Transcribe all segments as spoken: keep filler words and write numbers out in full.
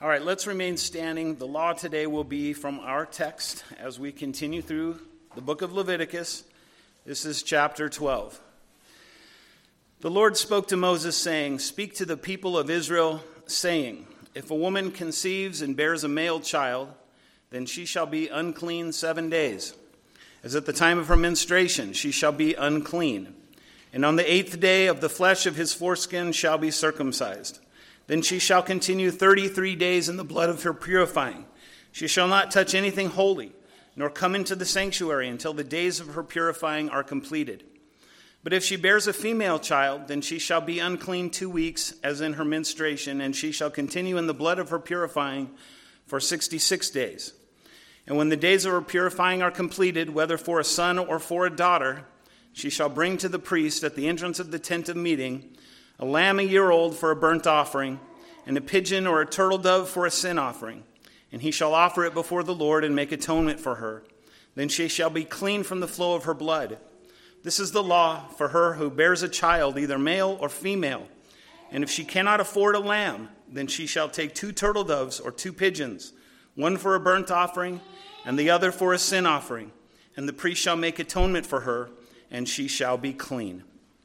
All right, let's remain standing. The law today will be from our text as we continue through the book of Leviticus. This is chapter twelve. The Lord spoke to Moses, saying, "Speak to the people of Israel, saying, if a woman conceives and bears a male child, then she shall be unclean seven days. As at the time of her menstruation, she shall be unclean. And on the eighth day of the flesh of his foreskin shall be circumcised. Then she shall continue thirty-three days in the blood of her purifying. She shall not touch anything holy, nor come into the sanctuary until the days of her purifying are completed. But if she bears a female child, then she shall be unclean two weeks, as in her menstruation, and she shall continue in the blood of her purifying for sixty-six days. And when the days of her purifying are completed, whether for a son or for a daughter, she shall bring to the priest at the entrance of the tent of meeting a lamb a year old for a burnt offering, and a pigeon or a turtle dove for a sin offering. And he shall offer it before the Lord and make atonement for her. Then she shall be clean from the flow of her blood. This is the law for her who bears a child, either male or female. And if she cannot afford a lamb, then she shall take two turtle doves or two pigeons, one for a burnt offering and the other for a sin offering. And the priest shall make atonement for her, and she shall be clean."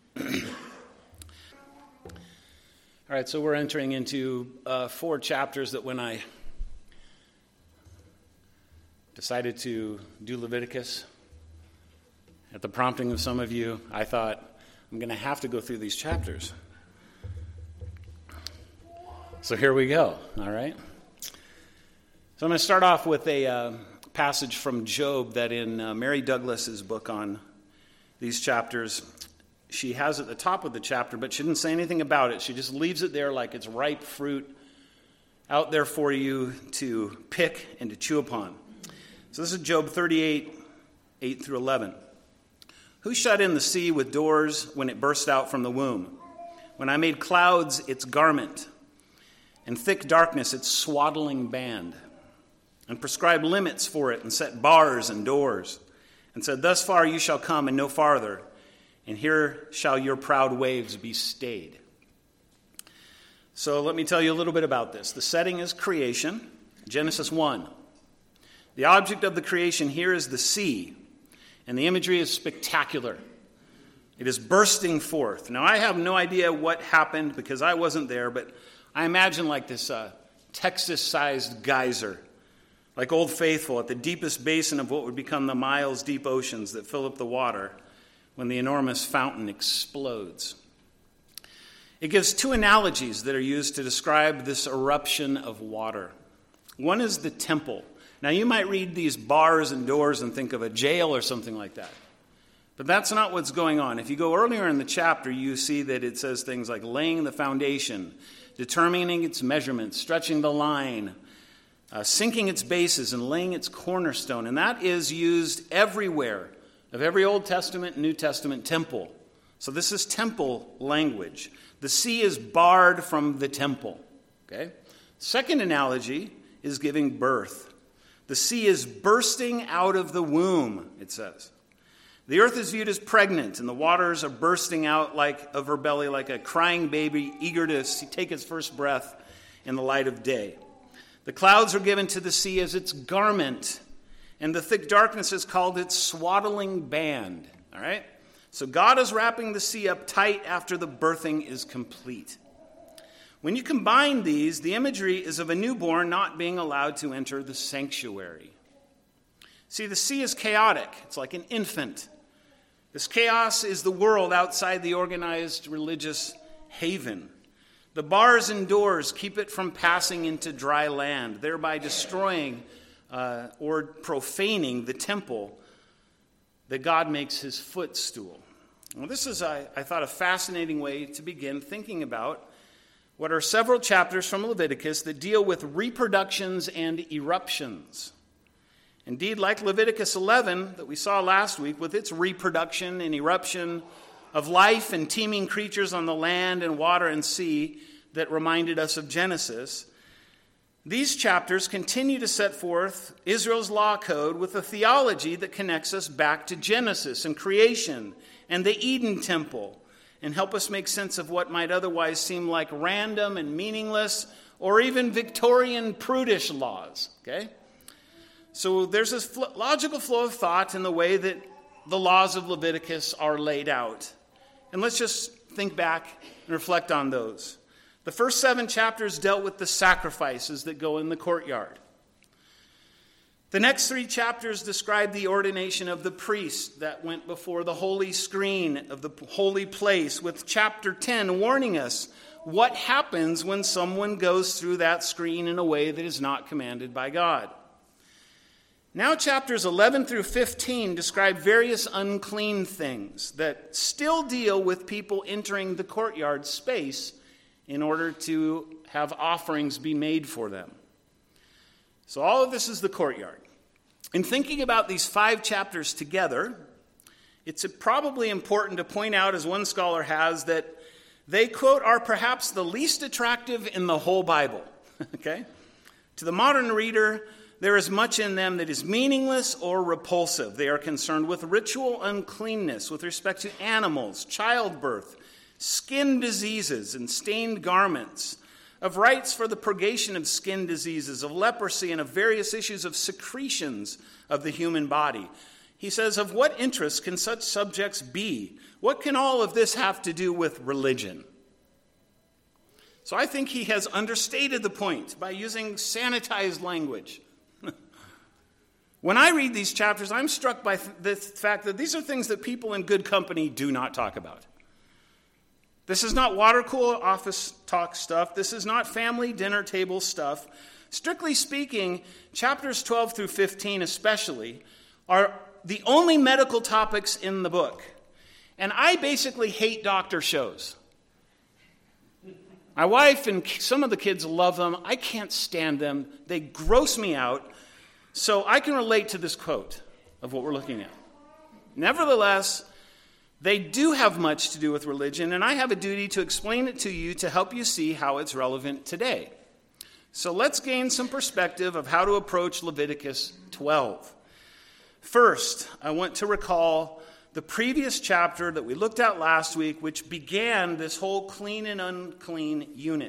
All right, so we're entering into uh, four chapters that when I decided to do Leviticus, at the prompting of some of you, I thought, I'm going to have to go through these chapters. So here we go, all right? So I'm going to start off with a uh, passage from Job that in uh, Mary Douglas's book on these chapters, she has at the top of the chapter, but she didn't say anything about it. She just leaves it there like it's ripe fruit out there for you to pick and to chew upon. So this is Job thirty-eight, eight through eleven. "Who shut in the sea with doors when it burst out from the womb? When I made clouds its garment, and thick darkness its swaddling band, and prescribed limits for it, and set bars and doors, and said, thus far you shall come and no farther, and here shall your proud waves be stayed." So let me tell you a little bit about this. The setting is creation, Genesis one. The object of the creation here is the sea, and the imagery is spectacular. It is bursting forth. Now, I have no idea what happened because I wasn't there, but I imagine like this uh, Texas-sized geyser, like Old Faithful at the deepest basin of what would become the miles-deep oceans that fill up the water when the enormous fountain explodes. It gives two analogies that are used to describe this eruption of water. One is the temple. Now, you might read these bars and doors and think of a jail or something like that. But that's not what's going on. If you go earlier in the chapter, you see that it says things like laying the foundation, determining its measurements, stretching the line, uh, sinking its bases, and laying its cornerstone. And that is used everywhere of every Old Testament and New Testament temple. So this is temple language. The sea is barred from the temple. Okay? Second analogy is giving birth. The sea is bursting out of the womb, it says. The earth is viewed as pregnant, and the waters are bursting out like of her belly like a crying baby, eager to take its first breath in the light of day. The clouds are given to the sea as its garment, and the thick darkness is called its swaddling band. All right? So God is wrapping the sea up tight after the birthing is complete. When you combine these, the imagery is of a newborn not being allowed to enter the sanctuary. See, the sea is chaotic. It's like an infant. This chaos is the world outside the organized religious haven. The bars and doors keep it from passing into dry land, thereby destroying uh, or profaning the temple that God makes his footstool. Well, this is, I, I thought, a fascinating way to begin thinking about what are several chapters from Leviticus that deal with reproductions and eruptions. Indeed, like Leviticus eleven that we saw last week with its reproduction and eruption of life and teeming creatures on the land and water and sea that reminded us of Genesis, these chapters continue to set forth Israel's law code with a theology that connects us back to Genesis and creation and the Eden temple and help us make sense of what might otherwise seem like random and meaningless or even Victorian prudish laws, okay? So there's this fl- logical flow of thought in the way that the laws of Leviticus are laid out. And let's just think back and reflect on those. The first seven chapters dealt with the sacrifices that go in the courtyard. The next three chapters describe the ordination of the priest that went before the holy screen of the holy place, with chapter ten warning us what happens when someone goes through that screen in a way that is not commanded by God. Now chapters eleven through fifteen describe various unclean things that still deal with people entering the courtyard space in order to have offerings be made for them. So all of this is the courtyard. In thinking about these five chapters together, it's probably important to point out, as one scholar has, that they, quote, are perhaps the least attractive in the whole Bible. Okay? To the modern reader, there is much in them that is meaningless or repulsive. They are concerned with ritual uncleanness with respect to animals, childbirth, skin diseases, and stained garments, of rites for the purgation of skin diseases, of leprosy, and of various issues of secretions of the human body. He says, of what interest can such subjects be? What can all of this have to do with religion? So I think he has understated the point by using sanitized language. When I read these chapters, I'm struck by the fact that these are things that people in good company do not talk about. This is not water cooler office talk stuff. This is not family dinner table stuff. Strictly speaking, chapters twelve through fifteen especially are the only medical topics in the book. And I basically hate doctor shows. My wife and some of the kids love them. I can't stand them. They gross me out. So I can relate to this quote of what we're looking at. Nevertheless, they do have much to do with religion, and I have a duty to explain it to you to help you see how it's relevant today. So let's gain some perspective of how to approach Leviticus twelve. First, I want to recall the previous chapter that we looked at last week, which began this whole clean and unclean unit.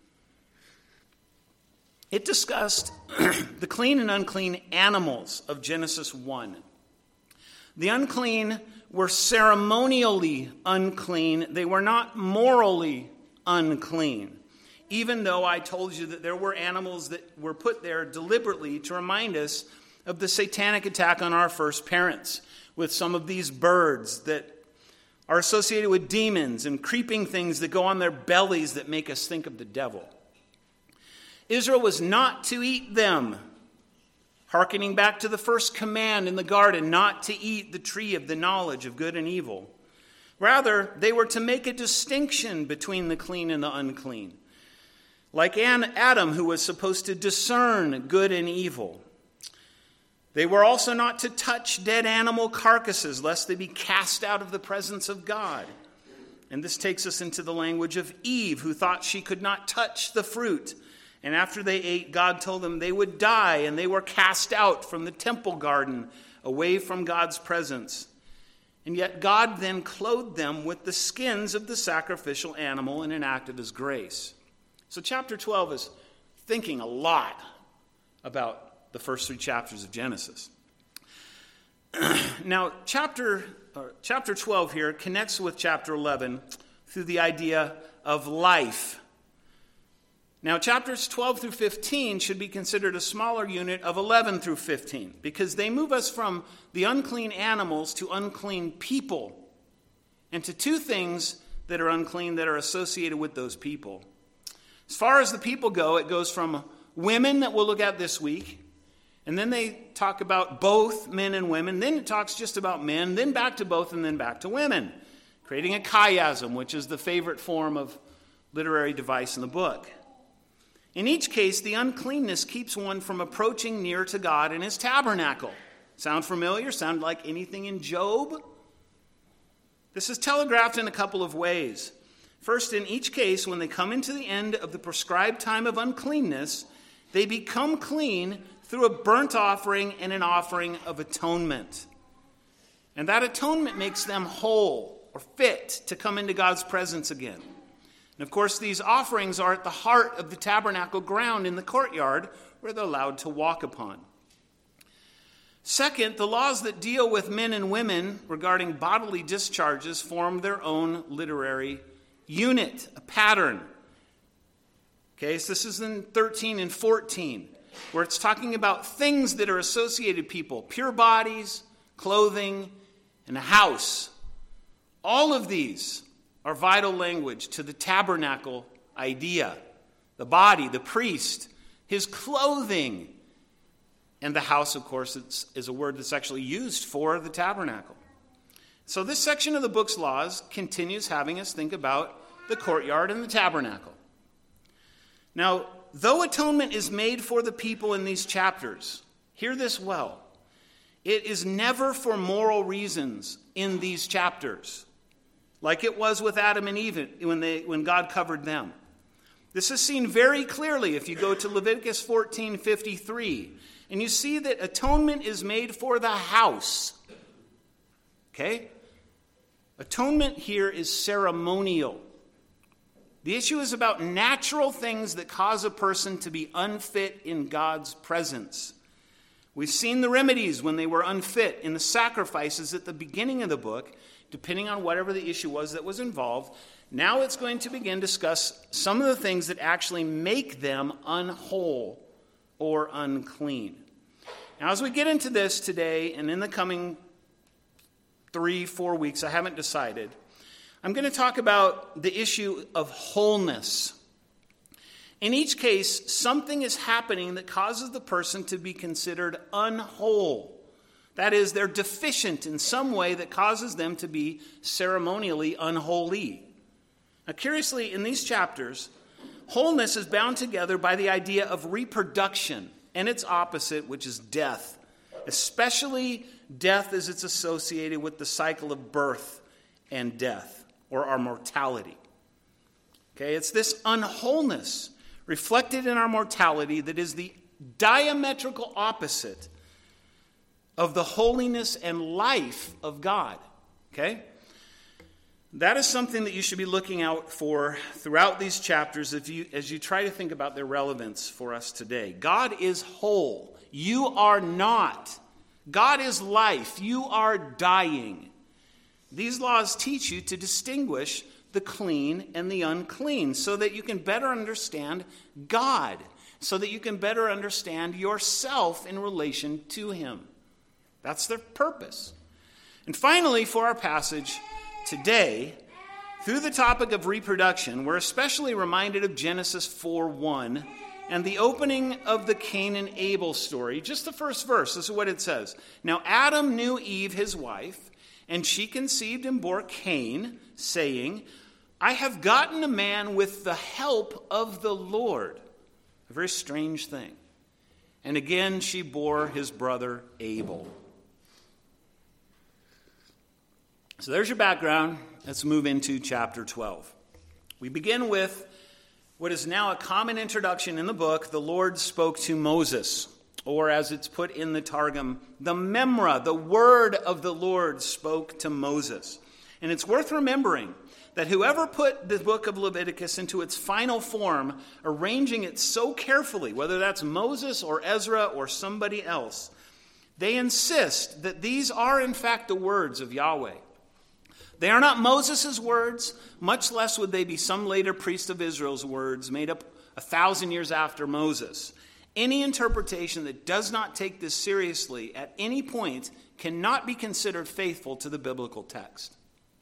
It discussed the clean and unclean animals of Genesis one. The unclean were ceremonially unclean. They were not morally unclean, even though I told you that there were animals that were put there deliberately to remind us of the satanic attack on our first parents, with some of these birds that are associated with demons and creeping things that go on their bellies that make us think of the devil. Israel was not to eat them, hearkening back to the first command in the garden, not to eat the tree of the knowledge of good and evil. Rather, they were to make a distinction between the clean and the unclean, like Adam, who was supposed to discern good and evil. They were also not to touch dead animal carcasses, lest they be cast out of the presence of God. And this takes us into the language of Eve, who thought she could not touch the fruit. And after they ate, God told them they would die, and they were cast out from the temple garden, away from God's presence. And yet God then clothed them with the skins of the sacrificial animal in an act of his grace. So chapter twelve is thinking a lot about the first three chapters of Genesis. Now, chapter, uh, chapter twelve here connects with chapter eleven through the idea of life. Now, chapters twelve through fifteen should be considered a smaller unit of eleven through fifteen, because they move us from the unclean animals to unclean people, and to two things that are unclean that are associated with those people. As far as the people go, it goes from women that we'll look at this week, and then they talk about both men and women, then it talks just about men, then back to both, and then back to women, creating a chiasm, which is the favorite form of literary device in the book. In each case, the uncleanness keeps one from approaching near to God in his tabernacle. Sound familiar? Sound like anything in Job? This is telegraphed in a couple of ways. First, in each case, when they come into the end of the prescribed time of uncleanness, they become clean through a burnt offering and an offering of atonement. And that atonement makes them whole or fit to come into God's presence again. And of course, these offerings are at the heart of the tabernacle ground in the courtyard where they're allowed to walk upon. Second, the laws that deal with men and women regarding bodily discharges form their own literary unit, a pattern. Okay, so this is in thirteen and fourteen, where it's talking about things that are associated people, pure bodies, clothing, and a house. All of these are vital language to the tabernacle idea. The body, the priest, his clothing, and the house, of course, it's, is a word that's actually used for the tabernacle. So this section of the book's laws continues having us think about the courtyard and the tabernacle. Now, though atonement is made for the people in these chapters, hear this well, it is never for moral reasons in these chapters, like it was with Adam and Eve when, they, when God covered them. This is seen very clearly if you go to Leviticus fourteen fifty-three, and you see that atonement is made for the house. Okay? Atonement here is ceremonial. The issue is about natural things that cause a person to be unfit in God's presence. We've seen the remedies when they were unfit in the sacrifices at the beginning of the book, depending on whatever the issue was that was involved. Now it's going to begin to discuss some of the things that actually make them unwhole or unclean. Now, as we get into this today and in the coming three, four weeks, I haven't decided, I'm going to talk about the issue of wholeness. In each case, something is happening that causes the person to be considered unwhole. That is, they're deficient in some way that causes them to be ceremonially unholy. Now, curiously, in these chapters, wholeness is bound together by the idea of reproduction and its opposite, which is death, especially death as it's associated with the cycle of birth and death, or our mortality. Okay, it's this unwholeness reflected in our mortality that is the diametrical opposite of the holiness and life of God. Okay? That is something that you should be looking out for throughout these chapters if you, as you try to think about their relevance for us today. God is whole. You are not. God is life. You are dying. These laws teach you to distinguish the clean and the unclean so that you can better understand God, so that you can better understand yourself in relation to him. That's their purpose. And finally, for our passage today, through the topic of reproduction, we're especially reminded of Genesis four one and the opening of the Cain and Abel story. Just the first verse, this is what it says. Now Adam knew Eve, his wife, and she conceived and bore Cain, saying, I have gotten a man with the help of the Lord. A very strange thing. And again she bore his brother Abel. So there's your background. Let's move into chapter twelve. We begin with what is now a common introduction in the book. The Lord spoke to Moses, or as it's put in the Targum, the Memra, the word of the Lord spoke to Moses. And it's worth remembering that whoever put the book of Leviticus into its final form, arranging it so carefully, whether that's Moses or Ezra or somebody else, they insist that these are in fact the words of Yahweh. They are not Moses' words, much less would they be some later priest of Israel's words made up a thousand years after Moses. Any interpretation that does not take this seriously at any point cannot be considered faithful to the biblical text.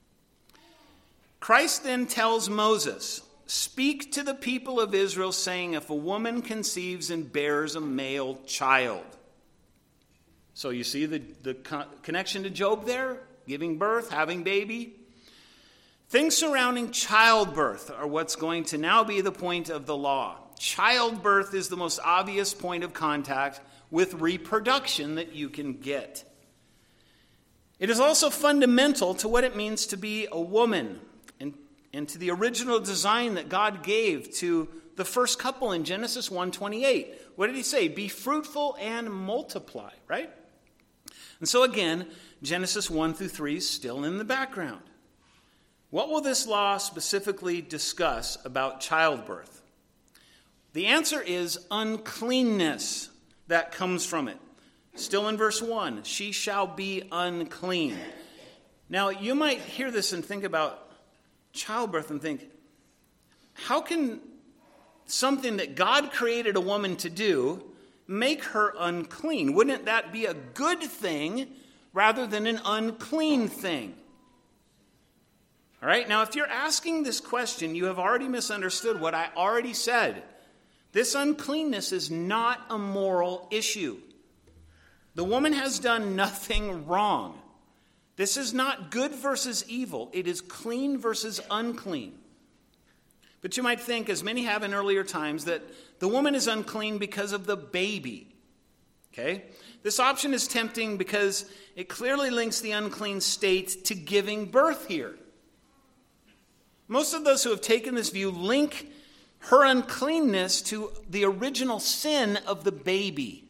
Christ then tells Moses, speak to the people of Israel, saying, if a woman conceives and bears a male child. So you see the, the co- connection to Job there? Giving birth, having baby. Things surrounding childbirth are what's going to now be the point of the law. Childbirth is the most obvious point of contact with reproduction that you can get. It is also fundamental to what it means to be a woman and, and to the original design that God gave to the first couple in Genesis one twenty-eight. What did he say? Be fruitful and multiply, right? And so again, Genesis one through three is still in the background. What will this law specifically discuss about childbirth? The answer is uncleanness that comes from it. Still in verse one, she shall be unclean. Now, you might hear this and think about childbirth and think, how can something that God created a woman to do make her unclean? Wouldn't that be a good thing rather than an unclean thing? All right, now if you're asking this question, you have already misunderstood what I already said. This uncleanness is not a moral issue. The woman has done nothing wrong. This is not good versus evil. It is clean versus unclean. But you might think, as many have in earlier times, that the woman is unclean because of the baby. Okay? This option is tempting because it clearly links the unclean state to giving birth here. Most of those who have taken this view link her uncleanness to the original sin of the baby.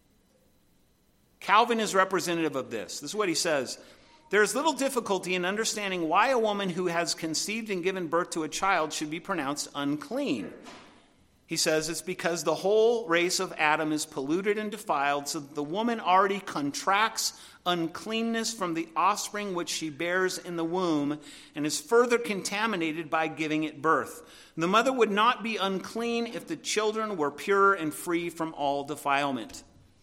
Calvin is representative of this. This is what he says. There is little difficulty in understanding why a woman who has conceived and given birth to a child should be pronounced unclean. He says it's because the whole race of Adam is polluted and defiled, so that the woman already contracts uncleanness from the offspring which she bears in the womb and is further contaminated by giving it birth. The mother would not be unclean if the children were pure and free from all defilement.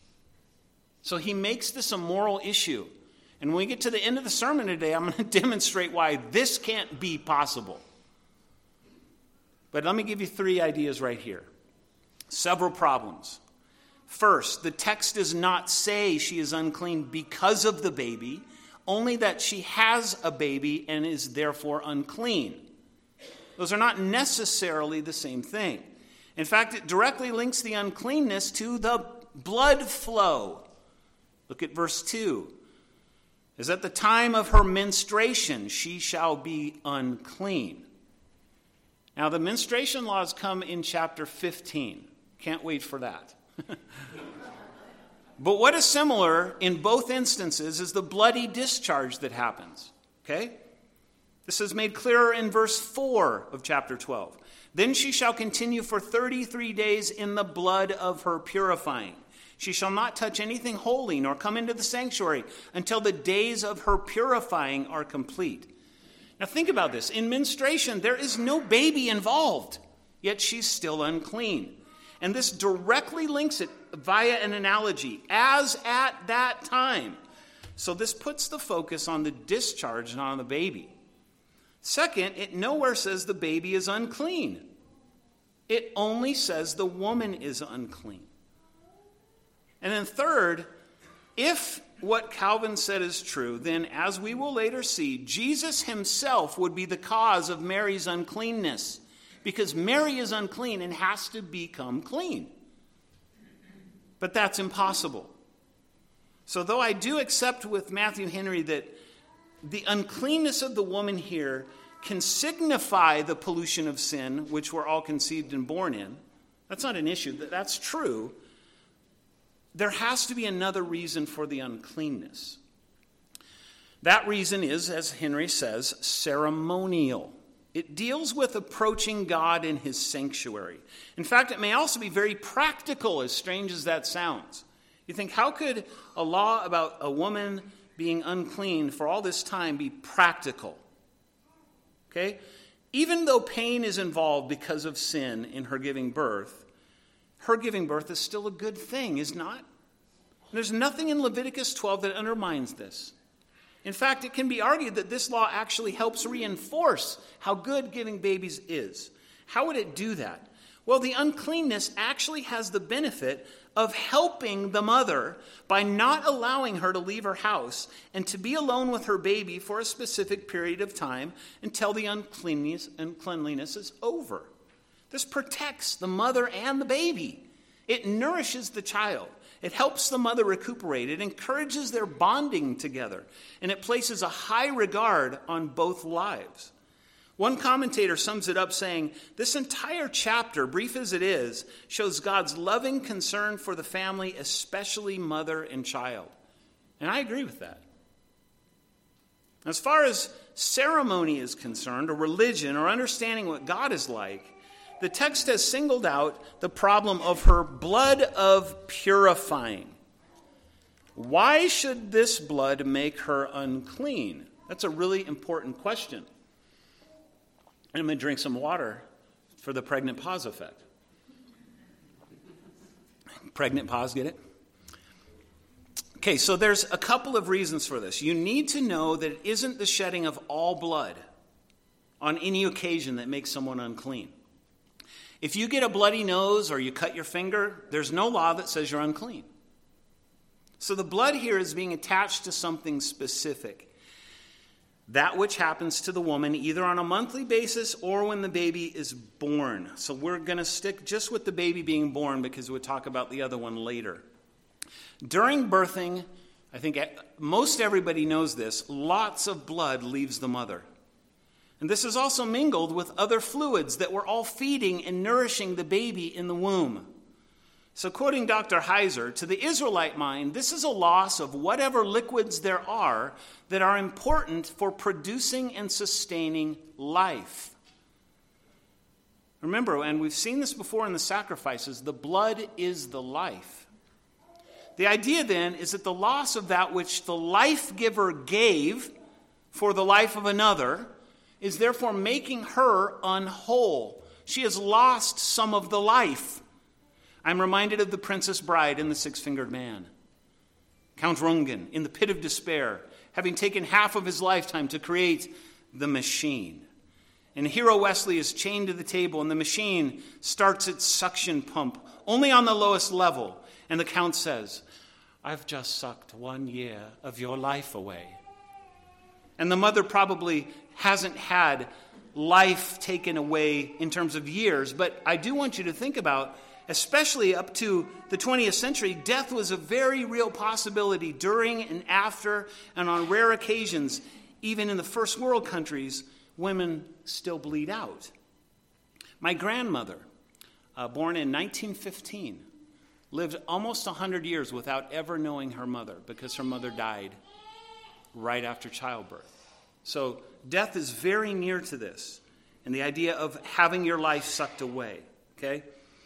So he makes this a moral issue. And when we get to the end of the sermon today, I'm going to demonstrate why this can't be possible. But let me give you three ideas right here. Several problems. First, the text does not say she is unclean because of the baby, only that she has a baby and is therefore unclean. Those are not necessarily the same thing. In fact, it directly links the uncleanness to the blood flow. Look at verse two. As at the time of her menstruation, she shall be unclean. Now, the menstruation laws come in chapter fifteen. Can't wait for that. But what is similar in both instances is the bloody discharge that happens. Okay? This is made clearer in verse four of chapter twelve. Then she shall continue for thirty-three days in the blood of her purifying. She shall not touch anything holy, nor come into the sanctuary until the days of her purifying are complete. Now think about this. In menstruation, there is no baby involved, yet she's still unclean. And this directly links it via an analogy, as at that time. So this puts the focus on the discharge, not on the baby. Second, it nowhere says the baby is unclean. It only says the woman is unclean. And then third, if what Calvin said is true, then as we will later see, Jesus himself would be the cause of Mary's uncleanness, because Mary is unclean and has to become clean. But that's impossible. So though I do accept with Matthew Henry that the uncleanness of the woman here can signify the pollution of sin, which we're all conceived and born in, that's not an issue. That's true. There has to be another reason for the uncleanness. That reason is, as Henry says, ceremonial. It deals with approaching God in his sanctuary. In fact, it may also be very practical, as strange as that sounds. You think, how could a law about a woman being unclean for all this time be practical? Okay? Even though pain is involved because of sin in her giving birth, her giving birth is still a good thing, is not? There's nothing in Leviticus twelve that undermines this. In fact, it can be argued that this law actually helps reinforce how good giving babies is. How would it do that? Well, the uncleanness actually has the benefit of helping the mother by not allowing her to leave her house and to be alone with her baby for a specific period of time until the uncleanness, uncleanliness is over. This protects the mother and the baby. It nourishes the child. It helps the mother recuperate. It encourages their bonding together. And it places a high regard on both lives. One commentator sums it up saying, this entire chapter, brief as it is, shows God's loving concern for the family, especially mother and child. And I agree with that. As far as ceremony is concerned, or religion, or understanding what God is like, the text has singled out the problem of her blood of purifying. Why should this blood make her unclean? That's a really important question. And I'm going to drink some water for the pregnant pause effect. Pregnant pause, get it? Okay, so there's a couple of reasons for this. You need to know that it isn't the shedding of all blood on any occasion that makes someone unclean. If you get a bloody nose or you cut your finger, there's no law that says you're unclean. So the blood here is being attached to something specific. That which happens to the woman either on a monthly basis or when the baby is born. So we're going to stick just with the baby being born because we'll talk about the other one later. During birthing, I think most everybody knows this, lots of blood leaves the mother. And this is also mingled with other fluids that were all feeding and nourishing the baby in the womb. So quoting Doctor Heiser, to the Israelite mind, this is a loss of whatever liquids there are that are important for producing and sustaining life. Remember, and we've seen this before in the sacrifices, the blood is the life. The idea then is that the loss of that which the life giver gave for the life of another is therefore making her unwhole. She has lost some of the life. I'm reminded of the Princess Bride in The Six-Fingered Man. Count Rungen, in the pit of despair, having taken half of his lifetime to create the machine. And Hero Wesley is chained to the table, and the machine starts its suction pump, only on the lowest level. And the Count says, "I've just sucked one year of your life away." And the mother probably hasn't had life taken away in terms of years, but I do want you to think about, especially up to the twentieth century, death was a very real possibility during and after, and on rare occasions, even in the first world countries, women still bleed out. My grandmother, uh, born in nineteen fifteen, lived almost one hundred years without ever knowing her mother because her mother died right after childbirth. So death is very near to this, and the idea of having your life sucked away, okay?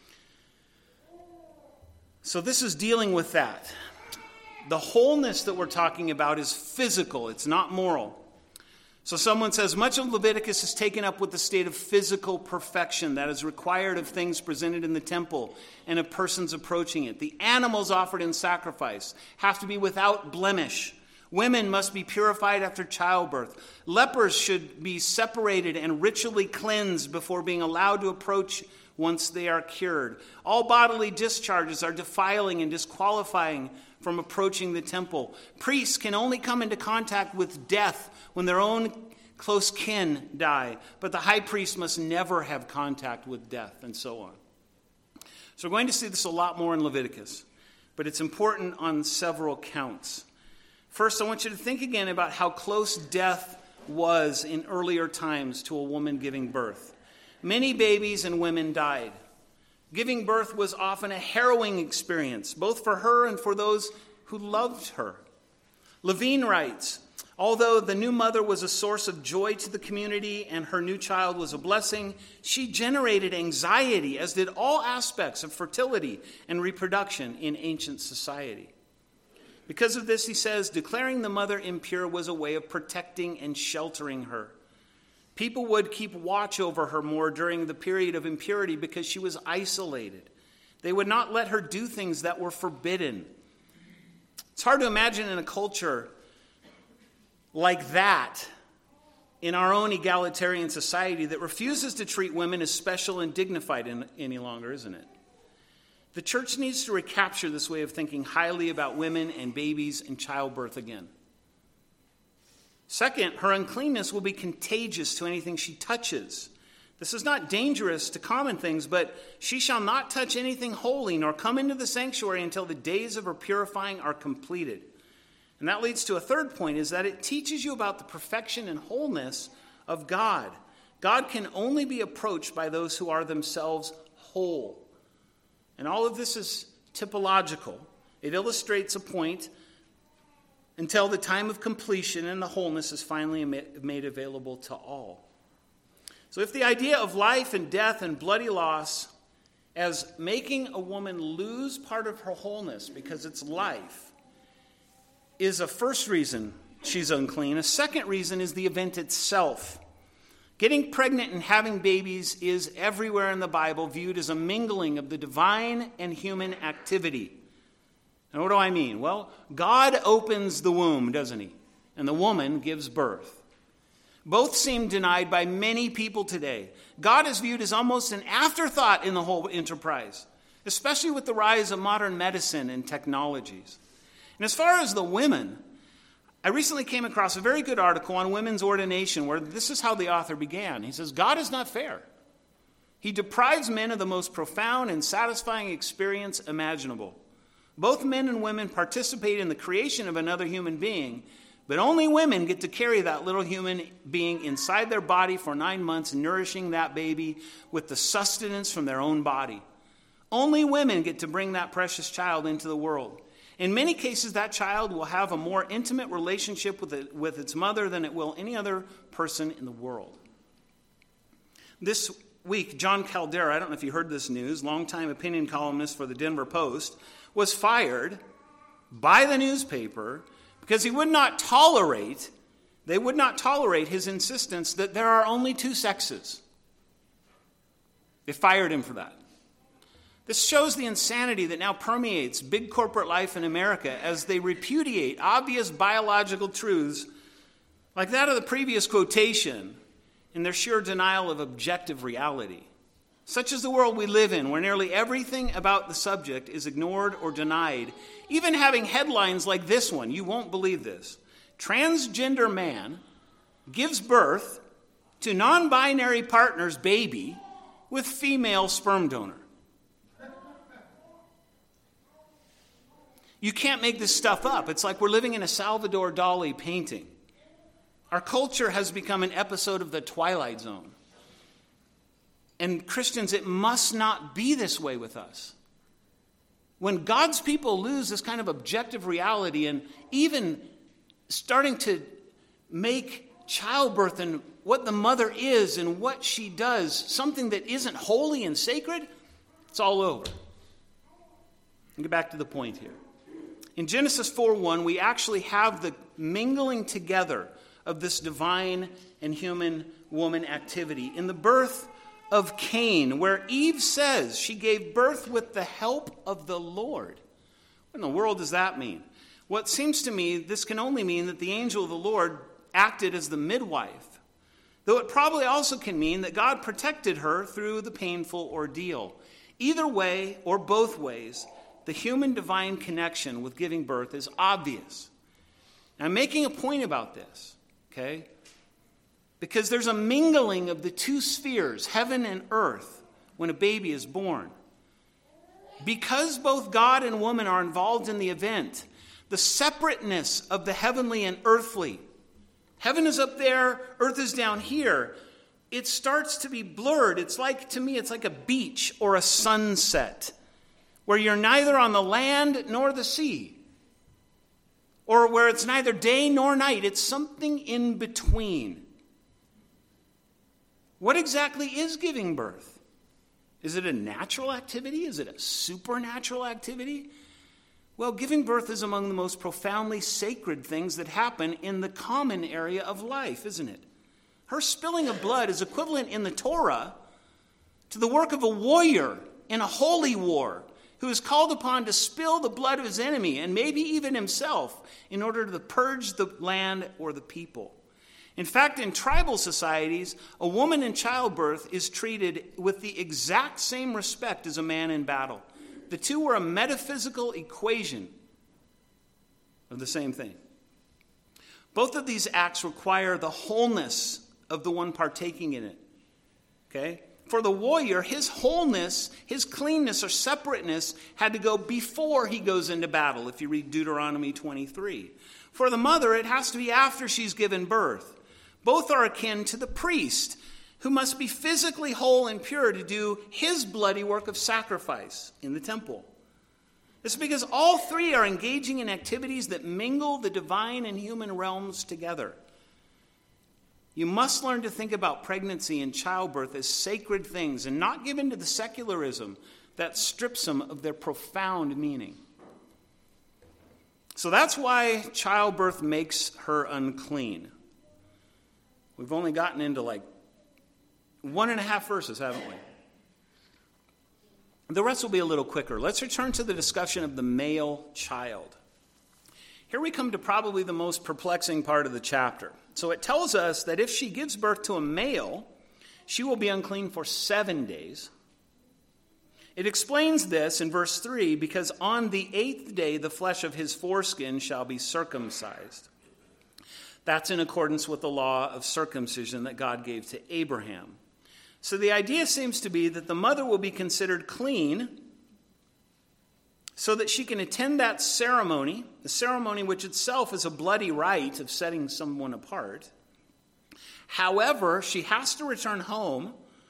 So this is dealing with that. The wholeness that we're talking about is physical. It's not moral. So someone says, much of Leviticus is taken up with the state of physical perfection that is required of things presented in the temple and of persons approaching it. The animals offered in sacrifice have to be without blemish. Women must be purified after childbirth. Lepers should be separated and ritually cleansed before being allowed to approach once they are cured. All bodily discharges are defiling and disqualifying from approaching the temple. Priests can only come into contact with death when their own close kin die, but the high priest must never have contact with death, and so on. So we're going to see this a lot more in Leviticus, but it's important on several counts. First, I want you to think again about how close death was in earlier times to a woman giving birth. Many babies and women died. Giving birth was often a harrowing experience, both for her and for those who loved her. Levine writes, although the new mother was a source of joy to the community and her new child was a blessing, she generated anxiety, as did all aspects of fertility and reproduction in ancient society. Because of this, he says, declaring the mother impure was a way of protecting and sheltering her. People would keep watch over her more during the period of impurity because she was isolated. They would not let her do things that were forbidden. It's hard to imagine in a culture like that, in our own egalitarian society that refuses to treat women as special and dignified in, any longer, isn't it? The church needs to recapture this way of thinking highly about women and babies and childbirth again. Second, her uncleanness will be contagious to anything she touches. This is not dangerous to common things, but she shall not touch anything holy, nor come into the sanctuary until the days of her purifying are completed. And that leads to a third point, is that it teaches you about the perfection and wholeness of God. God can only be approached by those who are themselves whole. And all of this is typological. It illustrates a point until the time of completion and the wholeness is finally made available to all. So if the idea of life and death and bloody loss as making a woman lose part of her wholeness because it's life is a first reason she's unclean, a second reason is the event itself. Getting pregnant and having babies is everywhere in the Bible viewed as a mingling of the divine and human activity. And what do I mean? Well, God opens the womb, doesn't he? And the woman gives birth. Both seem denied by many people today. God is viewed as almost an afterthought in the whole enterprise, especially with the rise of modern medicine and technologies. And as far as the women, I recently came across a very good article on women's ordination where this is how the author began. He says, God is not fair. He deprives men of the most profound and satisfying experience imaginable. Both men and women participate in the creation of another human being, but only women get to carry that little human being inside their body for nine months, nourishing that baby with the sustenance from their own body. Only women get to bring that precious child into the world. In many cases, that child will have a more intimate relationship with it, with its mother than it will any other person in the world. This week, John Caldera, I don't know if you heard this news, longtime opinion columnist for the Denver Post, was fired by the newspaper because he would not tolerate, they would not tolerate his insistence that there are only two sexes. They fired him for that. This shows the insanity that now permeates big corporate life in America as they repudiate obvious biological truths like that of the previous quotation in their sheer denial of objective reality. Such is the world we live in, where nearly everything about the subject is ignored or denied, even having headlines like this one. You won't believe this. Transgender man gives birth to non-binary partner's baby with female sperm donor. You can't make this stuff up. It's like we're living in a Salvador Dali painting. Our culture has become an episode of the Twilight Zone. And Christians, it must not be this way with us. When God's people lose this kind of objective reality and even starting to make childbirth and what the mother is and what she does something that isn't holy and sacred, it's all over. I'll get back to the point here. In Genesis four one, we actually have the mingling together of this divine and human woman activity in the birth of Cain, where Eve says she gave birth with the help of the Lord. What in the world does that mean? Well, it seems to me this can only mean that the angel of the Lord acted as the midwife, though it probably also can mean that God protected her through the painful ordeal. Either way, or both ways, the human-divine connection with giving birth is obvious. And I'm making a point about this, okay? Because there's a mingling of the two spheres, heaven and earth, when a baby is born. Because both God and woman are involved in the event, the separateness of the heavenly and earthly, heaven is up there, earth is down here, it starts to be blurred. It's like, to me, it's like a beach or a sunset, where you're neither on the land nor the sea, or where it's neither day nor night. It's something in between. What exactly is giving birth? Is it a natural activity? Is it a supernatural activity? Well, giving birth is among the most profoundly sacred things that happen in the common area of life, isn't it? Her spilling of blood is equivalent in the Torah to the work of a warrior in a holy war who is called upon to spill the blood of his enemy and maybe even himself in order to purge the land or the people. In fact, in tribal societies, a woman in childbirth is treated with the exact same respect as a man in battle. The two were a metaphysical equation of the same thing. Both of these acts require the wholeness of the one partaking in it. Okay? For the warrior, his wholeness, his cleanness or separateness had to go before he goes into battle, if you read Deuteronomy twenty-three. For the mother, it has to be after she's given birth. Both are akin to the priest, who must be physically whole and pure to do his bloody work of sacrifice in the temple. This is because all three are engaging in activities that mingle the divine and human realms together. You must learn to think about pregnancy and childbirth as sacred things and not give in to the secularism that strips them of their profound meaning. So that's why childbirth makes her unclean. We've only gotten into like one and a half verses, haven't we? The rest will be a little quicker. Let's return to the discussion of the male child. Here we come to probably the most perplexing part of the chapter. So it tells us that if she gives birth to a male, she will be unclean for seven days. It explains this in verse three, because on the eighth day the flesh of his foreskin shall be circumcised. That's in accordance with the law of circumcision that God gave to Abraham. So the idea seems to be that the mother will be considered clean so that she can attend that ceremony, the ceremony which itself is a bloody rite of setting someone apart. However, she has to return home,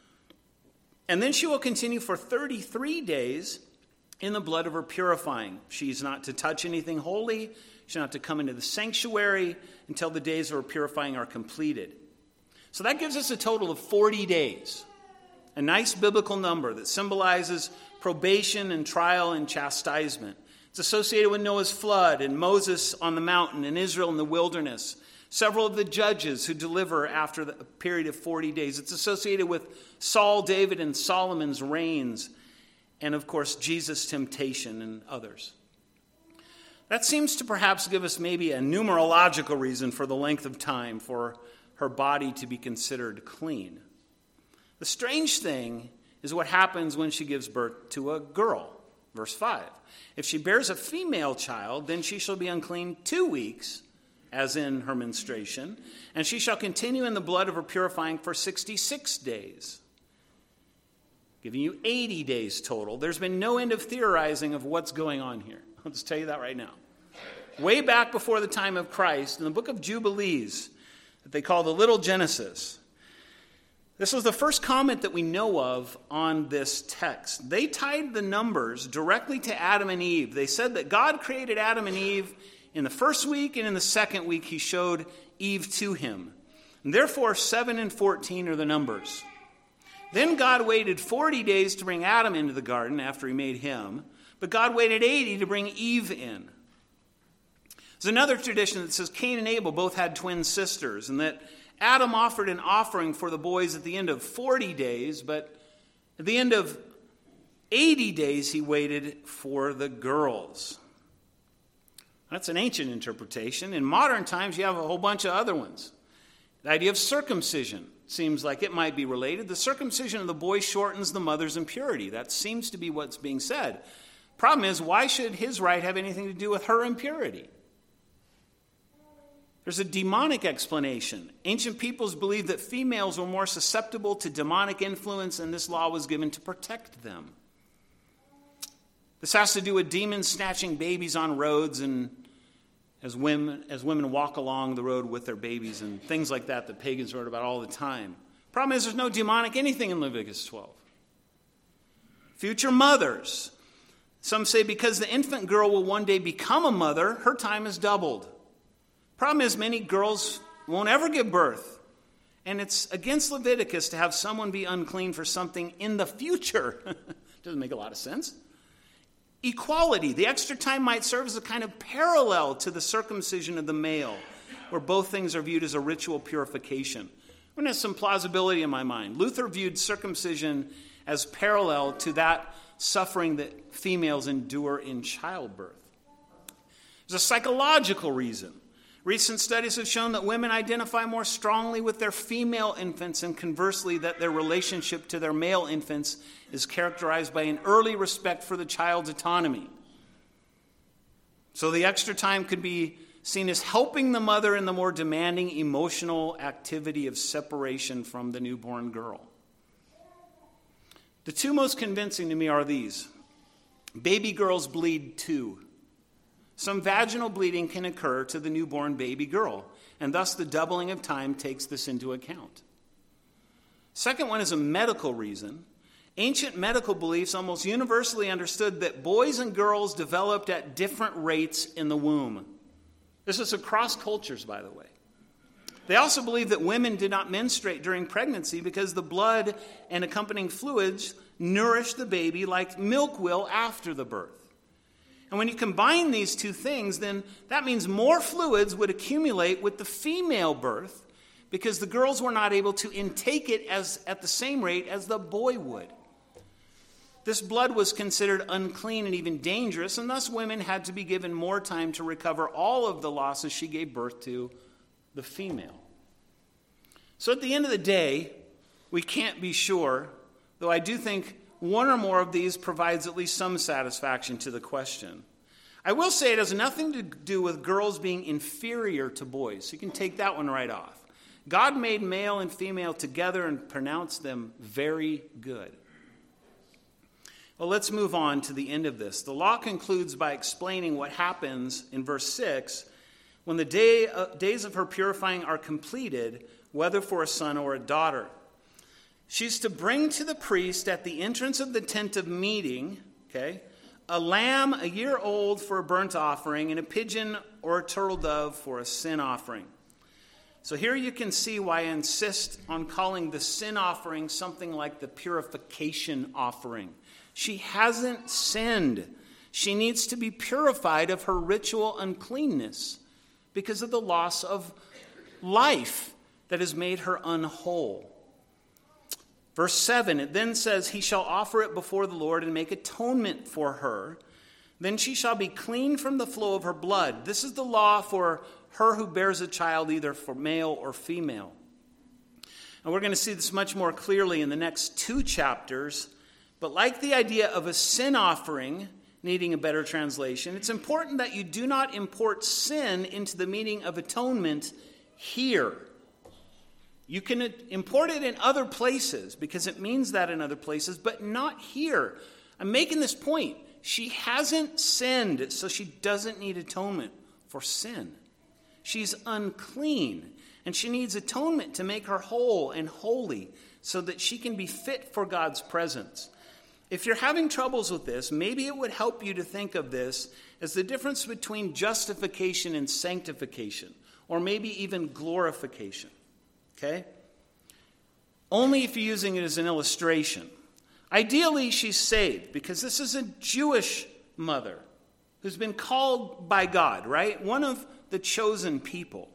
and then she will continue for thirty-three days in the blood of her purifying. She's not to touch anything holy. She's not to come into the sanctuary until the days of her purifying are completed. So that gives us a total of forty days, a nice biblical number that symbolizes probation and trial and chastisement. It's associated with Noah's flood and Moses on the mountain and Israel in the wilderness. Several of the judges who deliver after the period of forty days. It's associated with Saul, David, and Solomon's reigns. And of course, Jesus' temptation and others. That seems to perhaps give us maybe a numerological reason for the length of time for her body to be considered clean. The strange thing is what happens when she gives birth to a girl. Verse five. If she bears a female child, then she shall be unclean two weeks, as in her menstruation, and she shall continue in the blood of her purifying for sixty-six days. Giving you eighty days total. There's been no end of theorizing of what's going on here. I'll just tell you that right now. Way back before the time of Christ, in the book of Jubilees, that they call the Little Genesis, this was the first comment that we know of on this text. They tied the numbers directly to Adam and Eve. They said that God created Adam and Eve in the first week, and in the second week he showed Eve to him. And therefore, seven and fourteen are the numbers. Then God waited forty days to bring Adam into the garden after he made him, but God waited eighty to bring Eve in. There's another tradition that says Cain and Abel both had twin sisters, and that Adam offered an offering for the boys at the end of forty days, but at the end of eighty days he waited for the girls. That's an ancient interpretation. In modern times, you have a whole bunch of other ones. The idea of circumcision seems like it might be related. The circumcision of the boy shortens the mother's impurity. That seems to be what's being said. Problem is, why should his rite have anything to do with her impurity? There's a demonic explanation. Ancient peoples believed that females were more susceptible to demonic influence, and this law was given to protect them. This has to do with demons snatching babies on roads, and as women, as women walk along the road with their babies, and things like that that pagans wrote about all the time. Problem is, there's no demonic anything in Leviticus twelve. Future mothers. Some say because the infant girl will one day become a mother, her time is doubled. Problem is, many girls won't ever give birth. And it's against Leviticus to have someone be unclean for something in the future. Doesn't make a lot of sense. Equality. The extra time might serve as a kind of parallel to the circumcision of the male, where both things are viewed as a ritual purification. There has some plausibility in my mind. Luther viewed circumcision as parallel to that suffering that females endure in childbirth. There's a psychological reason. Recent studies have shown that women identify more strongly with their female infants, and conversely that their relationship to their male infants is characterized by an early respect for the child's autonomy. So the extra time could be seen as helping the mother in the more demanding emotional activity of separation from the newborn girl. The two most convincing to me are these. Baby girls bleed too. Some vaginal bleeding can occur to the newborn baby girl, and thus the doubling of time takes this into account. Second one is a medical reason. Ancient medical beliefs almost universally understood that boys and girls developed at different rates in the womb. This is across cultures, by the way. They also believed that women did not menstruate during pregnancy because the blood and accompanying fluids nourish the baby like milk will after the birth. And when you combine these two things, then that means more fluids would accumulate with the female birth because the girls were not able to intake it as at the same rate as the boy would. This blood was considered unclean and even dangerous, and thus women had to be given more time to recover all of the losses she gave birth to the female. So at the end of the day, we can't be sure, though I do think one or more of these provides at least some satisfaction to the question. I will say it has nothing to do with girls being inferior to boys. So you can take that one right off. God made male and female together and pronounced them very good. Well, let's move on to the end of this. The law concludes by explaining what happens in verse six when the day, uh, days of her purifying are completed, whether for a son or a daughter. She's to bring to the priest at the entrance of the tent of meeting, okay, a lamb a year old for a burnt offering and a pigeon or a turtle dove for a sin offering. So here you can see why I insist on calling the sin offering something like the purification offering. She hasn't sinned. She needs to be purified of her ritual uncleanness because of the loss of life that has made her unwhole. Verse seven, it then says, he shall offer it before the Lord and make atonement for her. Then she shall be clean from the flow of her blood. This is the law for her who bears a child, either for male or female. And we're going to see this much more clearly in the next two chapters. But like the idea of a sin offering needing a better translation, it's important that you do not import sin into the meaning of atonement here. You can import it in other places because it means that in other places, but not here. I'm making this point. She hasn't sinned, so she doesn't need atonement for sin. She's unclean, and she needs atonement to make her whole and holy so that she can be fit for God's presence. If you're having troubles with this, maybe it would help you to think of this as the difference between justification and sanctification, or maybe even glorification. Okay? Only if you're using it as an illustration. Ideally, she's saved because this is a Jewish mother who's been called by God, right? One of the chosen people.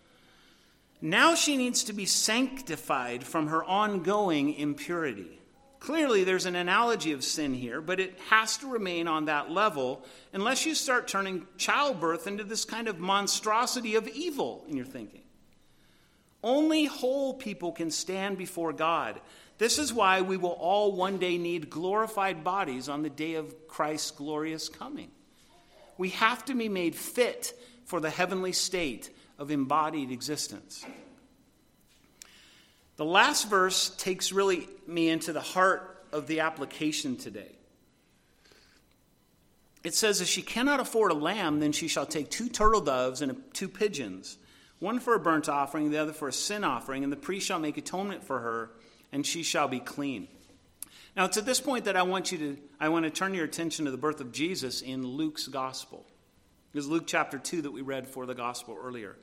Now she needs to be sanctified from her ongoing impurity. Clearly, there's an analogy of sin here, but it has to remain on that level unless you start turning childbirth into this kind of monstrosity of evil in your thinking. Only whole people can stand before God. This is why we will all one day need glorified bodies on the day of Christ's glorious coming. We have to be made fit for the heavenly state of embodied existence. The last verse takes really me into the heart of the application today. It says, if she cannot afford a lamb, then she shall take two turtle doves and two pigeons, one for a burnt offering, the other for a sin offering, and the priest shall make atonement for her, and she shall be clean. Now, it's at this point that I want you to, I want to turn your attention to the birth of Jesus in Luke's gospel. It was Luke chapter two that we read for the gospel earlier.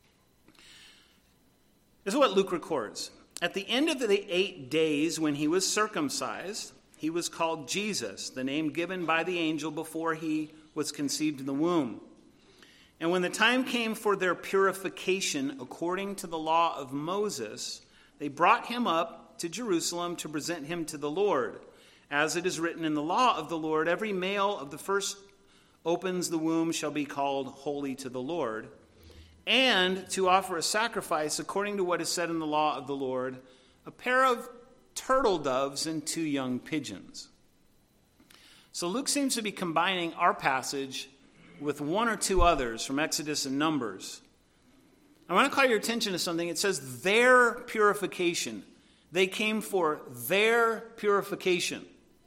This is what Luke records. At the end of the eight days when he was circumcised, he was called Jesus, the name given by the angel before he was conceived in the womb. And when the time came for their purification according to the law of Moses, they brought him up to Jerusalem to present him to the Lord. As it is written in the law of the Lord, every male of the first opens the womb shall be called holy to the Lord. And to offer a sacrifice according to what is said in the law of the Lord, a pair of turtle doves and two young pigeons. So Luke seems to be combining our passage with one or two others from Exodus and Numbers. I want to call your attention to something. It says their purification. They came for their purification.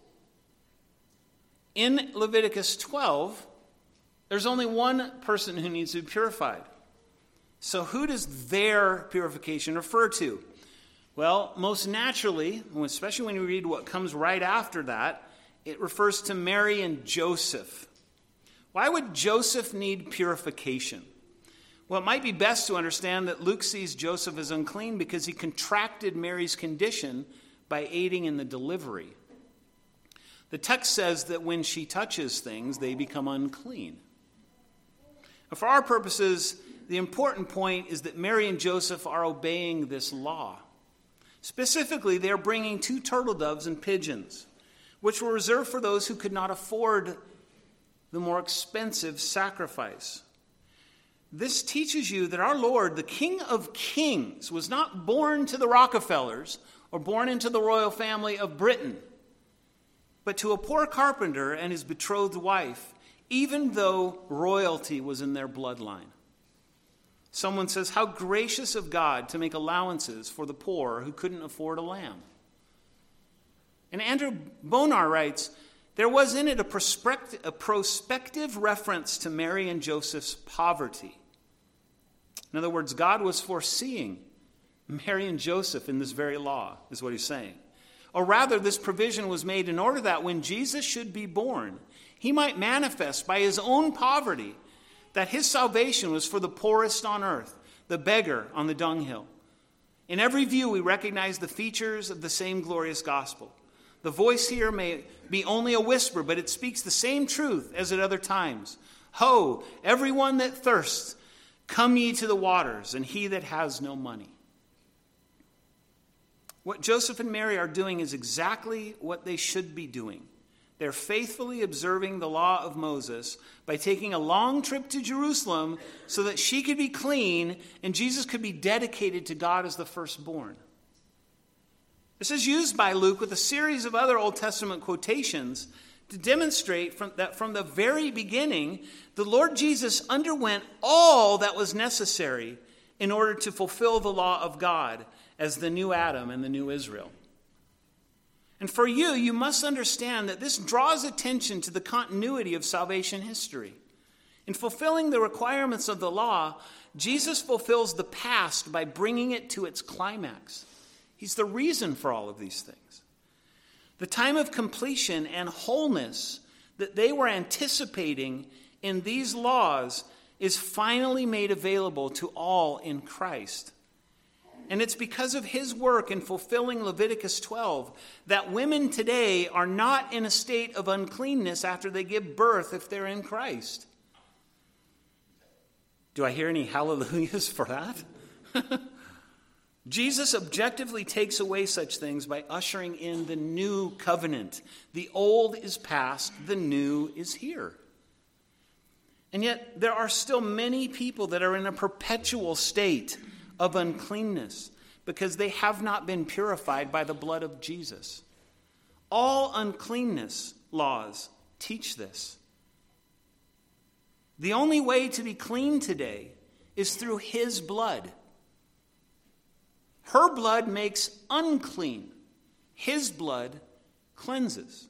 In Leviticus twelve, there's only one person who needs to be purified. So who does their purification refer to? Well, most naturally, especially when you read what comes right after that, it refers to Mary and Joseph. Why would Joseph need purification? Well, it might be best to understand that Luke sees Joseph as unclean because he contracted Mary's condition by aiding in the delivery. The text says that when she touches things, they become unclean. For our purposes, the important point is that Mary and Joseph are obeying this law. Specifically, they are bringing two turtle doves and pigeons, which were reserved for those who could not afford the more expensive sacrifice. This teaches you that our Lord, the King of Kings, was not born to the Rockefellers or born into the royal family of Britain, but to a poor carpenter and his betrothed wife, even though royalty was in their bloodline. Someone says, how gracious of God to make allowances for the poor who couldn't afford a lamb. And Andrew Bonar writes, there was in it a, prospect, a prospective reference to Mary and Joseph's poverty. In other words, God was foreseeing Mary and Joseph in this very law, is what he's saying. Or rather, this provision was made in order that when Jesus should be born, he might manifest by his own poverty that his salvation was for the poorest on earth, the beggar on the dunghill. In every view, we recognize the features of the same glorious gospel. The voice here may be only a whisper, but it speaks the same truth as at other times. Ho, everyone that thirsts, come ye to the waters, and he that has no money. What Joseph and Mary are doing is exactly what they should be doing. They're faithfully observing the law of Moses by taking a long trip to Jerusalem so that she could be clean and Jesus could be dedicated to God as the firstborn. This is used by Luke with a series of other Old Testament quotations to demonstrate from, that from the very beginning, the Lord Jesus underwent all that was necessary in order to fulfill the law of God as the new Adam and the new Israel. And for you, you must understand that this draws attention to the continuity of salvation history. In fulfilling the requirements of the law, Jesus fulfills the past by bringing it to its climax. He's the reason for all of these things. The time of completion and wholeness that they were anticipating in these laws is finally made available to all in Christ. And it's because of his work in fulfilling Leviticus twelve that women today are not in a state of uncleanness after they give birth if they're in Christ. Do I hear any hallelujahs for that? Jesus objectively takes away such things by ushering in the new covenant. The old is past, the new is here. And yet there are still many people that are in a perpetual state of uncleanness because they have not been purified by the blood of Jesus. All uncleanness laws teach this. The only way to be clean today is through his blood. Her blood makes unclean. His blood cleanses.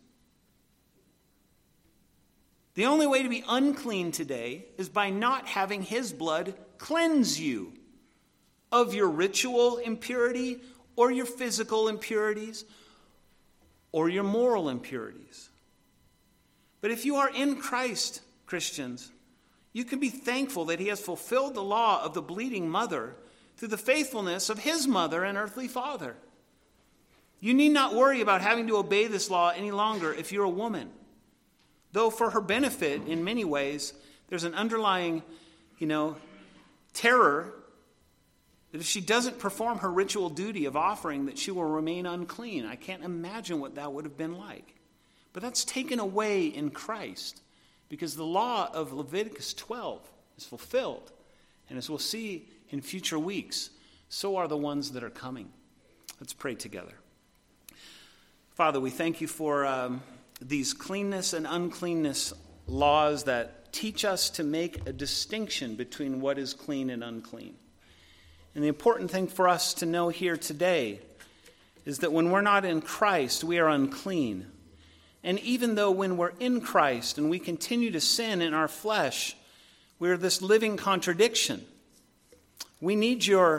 The only way to be unclean today is by not having his blood cleanse you of your ritual impurity or your physical impurities or your moral impurities. But if you are in Christ, Christians, you can be thankful that he has fulfilled the law of the bleeding mother through the faithfulness of his mother and earthly father. You need not worry about having to obey this law any longer if you're a woman. Though for her benefit, in many ways, there's an underlying, you know, terror that if she doesn't perform her ritual duty of offering, that she will remain unclean. I can't imagine what that would have been like. But that's taken away in Christ because the law of Leviticus twelve is fulfilled. And as we'll see in future weeks, so are the ones that are coming. Let's pray together. Father, we thank you for um, these cleanness and uncleanness laws that teach us to make a distinction between what is clean and unclean. And the important thing for us to know here today is that when we're not in Christ, we are unclean. And even though when we're in Christ and we continue to sin in our flesh, we're this living contradiction. We need your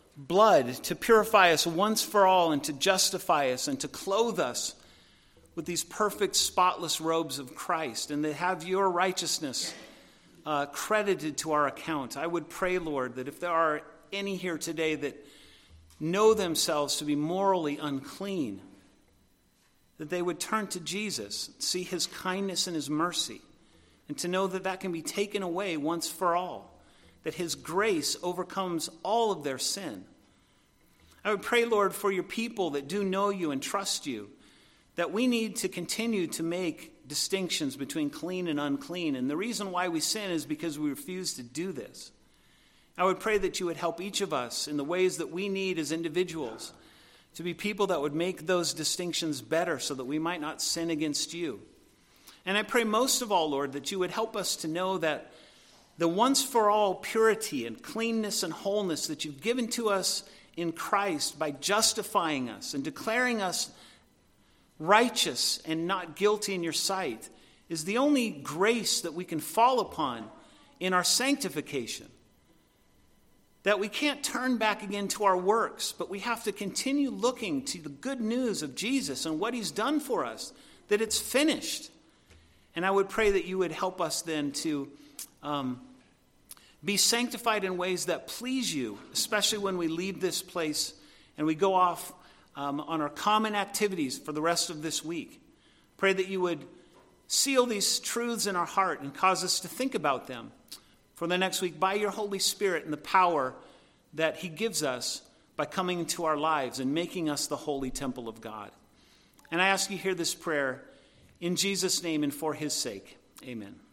blood to purify us once for all and to justify us and to clothe us with these perfect, spotless robes of Christ, and to have your righteousness uh, credited to our account. I would pray, Lord, that if there are any here today that know themselves to be morally unclean, that they would turn to Jesus, see his kindness and his mercy, and to know that that can be taken away once for all, that his grace overcomes all of their sin. I would pray, Lord, for your people that do know you and trust you, that we need to continue to make distinctions between clean and unclean. And the reason why we sin is because we refuse to do this. I would pray that you would help each of us in the ways that we need as individuals to be people that would make those distinctions better so that we might not sin against you. And I pray most of all, Lord, that you would help us to know that the once-for-all purity and cleanness and wholeness that you've given to us in Christ by justifying us and declaring us righteous and not guilty in your sight is the only grace that we can fall upon in our sanctification. That we can't turn back again to our works, but we have to continue looking to the good news of Jesus and what he's done for us, that it's finished. And I would pray that you would help us then to um, be sanctified in ways that please you, especially when we leave this place and we go off um, on our common activities for the rest of this week. Pray that you would seal these truths in our heart and cause us to think about them for the next week by your Holy Spirit and the power that he gives us by coming into our lives and making us the holy temple of God. And I ask you to hear this prayer in Jesus' name and for his sake. Amen.